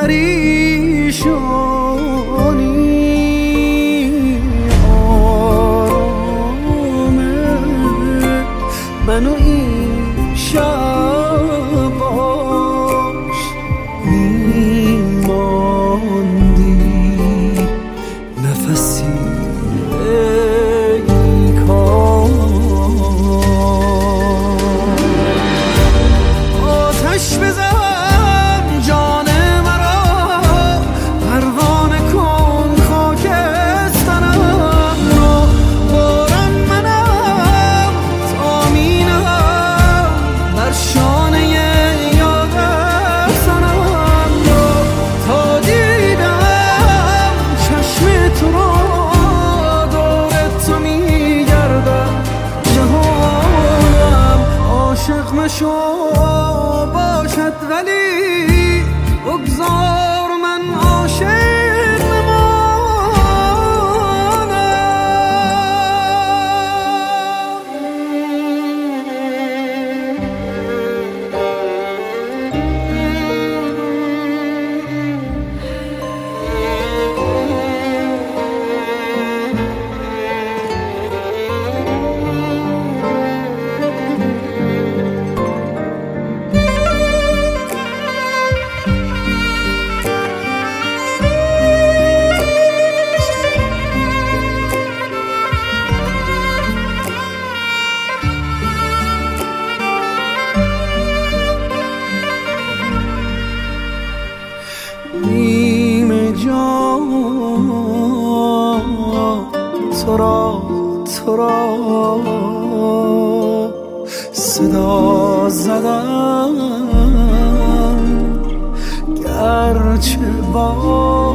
پریشانی آرامه منو این شب باش میماندی نفسی ای کاش آتش بزن جان مرا پروانه کن خاکسترم رو باران منم تامینم بر شانه یاد سنم رو تا دیدم چشم تو رو دور تو میگردم جهانم عاشق مشو باشد ولی بگذار من عاشق نیم جان تو را صدا زدم گرچه با